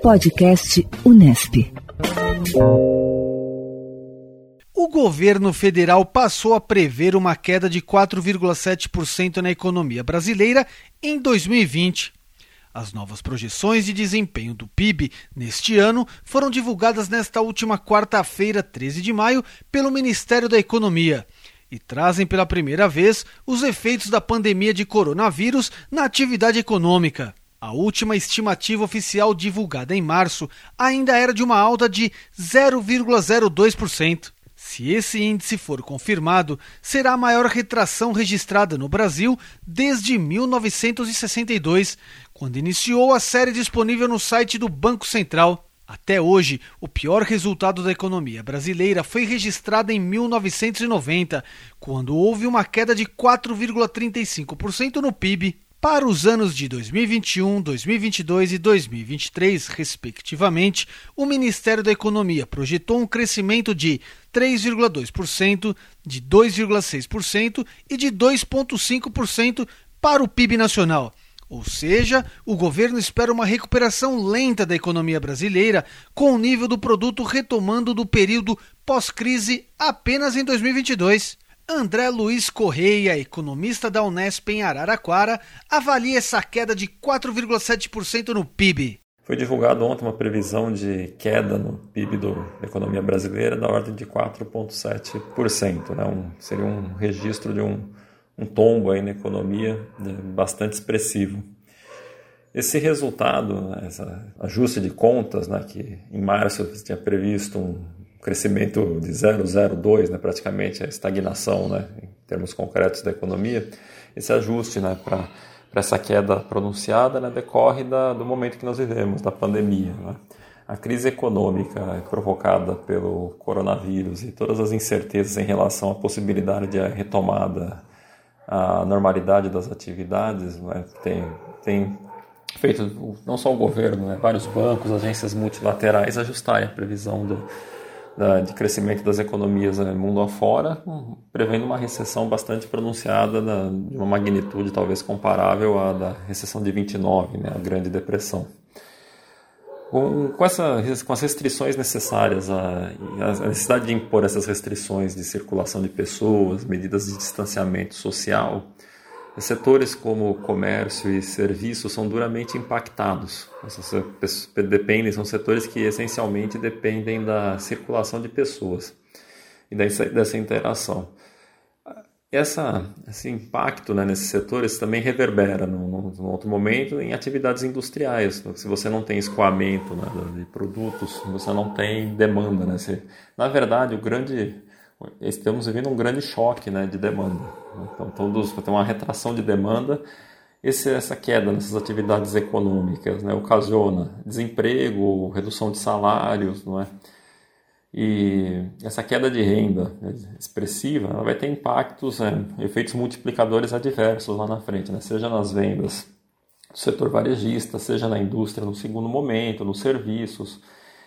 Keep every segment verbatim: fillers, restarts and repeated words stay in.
Podcast Unesp. O governo federal passou a prever uma queda de quatro vírgula sete por cento na economia brasileira em dois mil e vinte. As novas projeções de desempenho do P I B neste ano foram divulgadas nesta última quarta-feira, treze de maio, pelo Ministério da Economia e trazem pela primeira vez os efeitos da pandemia de coronavírus na atividade econômica. A última estimativa oficial divulgada em março ainda era de uma alta de zero vírgula zero dois por cento. Se esse índice for confirmado, será a maior retração registrada no Brasil desde mil novecentos e sessenta e dois, quando iniciou a série disponível no site do Banco Central. Até hoje, o pior resultado da economia brasileira foi registrado em mil novecentos e noventa, quando houve uma queda de quatro vírgula trinta e cinco por cento no P I B. Para os anos de dois mil e vinte e um, dois mil e vinte e dois e dois mil e vinte e três, respectivamente, o Ministério da Economia projetou um crescimento de três vírgula dois por cento, de dois vírgula seis por cento e de dois vírgula cinco por cento para o P I B nacional. Ou seja, o governo espera uma recuperação lenta da economia brasileira, com o nível do produto retomando do período pós-crise apenas em dois mil e vinte e dois. André Luiz Correia, economista da Unesp em Araraquara, avalia essa queda de quatro vírgula sete por cento no P I B. Foi divulgado ontem uma previsão de queda no P I B do, da economia brasileira da ordem de quatro vírgula sete por cento. Né? Um, seria um registro de um, um tombo aí na economia bastante expressivo. Esse resultado, esse ajuste de contas, né, que em março você tinha previsto um crescimento de zero vírgula zero dois, né, praticamente a estagnação, né, em termos concretos da economia, esse ajuste, né, para essa queda pronunciada, né, decorre da, do momento que nós vivemos, da pandemia. Né. A crise econômica provocada pelo coronavírus e todas as incertezas em relação à possibilidade de retomada à normalidade das atividades, né, tem, tem feito não só o governo, né, vários bancos, agências multilaterais ajustarem a previsão do de crescimento das economias mundo afora, prevendo uma recessão bastante pronunciada, de uma magnitude talvez comparável à da recessão de vinte e nove, né, a Grande Depressão. Com, com, essa, com as restrições necessárias, a, a necessidade de impor essas restrições de circulação de pessoas, medidas de distanciamento social, setores como comércio e serviços são duramente impactados. Essas dependem, são setores que essencialmente dependem da circulação de pessoas e dessa, dessa interação. Essa, esse impacto, né, nesses setores também reverbera, num, num outro momento, em atividades industriais. Se você não tem escoamento, né, de produtos, você não tem demanda. Né? Você, na verdade, o grande... estamos vivendo um grande choque, né, de demanda. Então, todos, tem uma retração de demanda. Esse, essa queda nessas atividades econômicas, né, ocasiona desemprego, redução de salários, não é? E essa queda de renda, né, expressiva, ela vai ter impactos, né, efeitos multiplicadores adversos lá na frente, né, seja nas vendas do setor varejista, seja na indústria no segundo momento, nos serviços.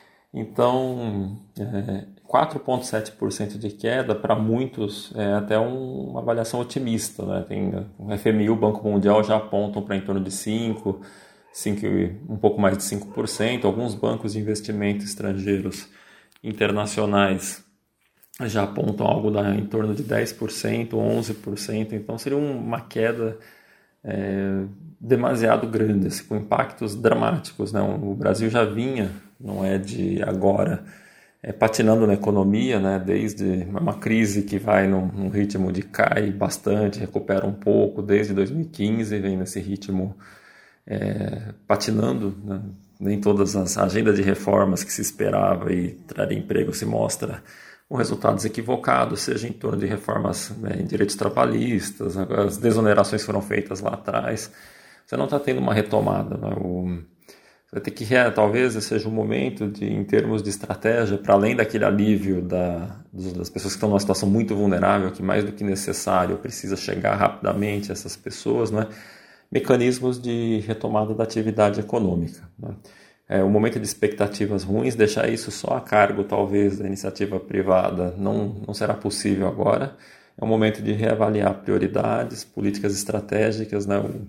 Então, é, quatro vírgula sete por cento de queda, para muitos, é até um, uma avaliação otimista. Né? Tem, o F M I e o Banco Mundial já apontam para em torno de cinco por cento, cinco, um pouco mais de cinco por cento. Alguns bancos de investimento estrangeiros internacionais já apontam algo da, em torno de dez por cento, onze por cento. Então, seria uma queda é, demasiado grande, assim, com impactos dramáticos. Né? O Brasil já vinha, não é de agora, é, patinando na economia, né, desde uma crise que vai num, num ritmo de cai bastante, recupera um pouco, desde dois mil e quinze vem nesse ritmo é, patinando, né, nem todas as agendas de reformas que se esperava e traria emprego se mostra com resultados equivocados, seja em torno de reformas, né, em direitos trabalhistas, as desonerações foram feitas lá atrás, você não está tendo uma retomada, né, o vai ter que, talvez, seja um momento, de, em termos de estratégia, para além daquele alívio da, das pessoas que estão numa situação muito vulnerável, que mais do que necessário precisa chegar rapidamente a essas pessoas, né? Mecanismos de retomada da atividade econômica. Né? É, o momento de expectativas ruins, deixar isso só a cargo, talvez, da iniciativa privada, não, não será possível agora. É um momento de reavaliar prioridades, políticas estratégicas, né? O,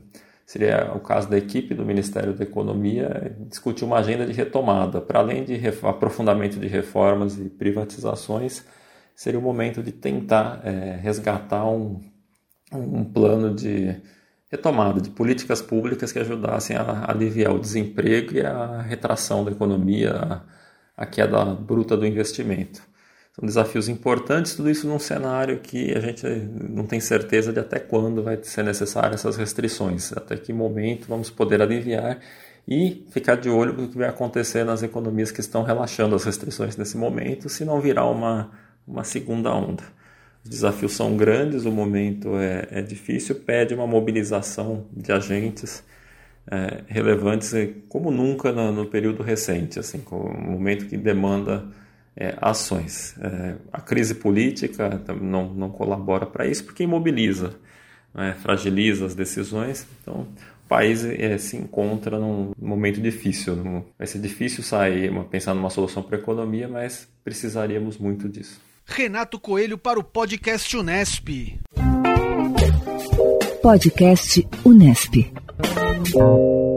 seria o caso da equipe do Ministério da Economia discutir uma agenda de retomada. Para além de aprofundamento de reformas e privatizações, seria o momento de tentar é, resgatar um, um plano de retomada de políticas públicas que ajudassem a aliviar o desemprego e a retração da economia, a, a queda bruta do investimento. São desafios importantes, tudo isso num cenário que a gente não tem certeza de até quando vai ser necessário essas restrições, até que momento vamos poder aliviar e ficar de olho no que vai acontecer nas economias que estão relaxando as restrições nesse momento, se não virar uma, uma segunda onda. Os desafios são grandes, o momento é, é difícil, pede uma mobilização de agentes é, relevantes como nunca no, no período recente, assim, um momento que demanda É, ações. É, a crise política não, não colabora para isso porque imobiliza, né, fragiliza as decisões. Então, o país é, se encontra num momento difícil. Num, vai ser difícil sair, pensar numa solução para a economia, mas precisaríamos muito disso. Renato Coelho para o Podcast Unesp. Podcast Unesp.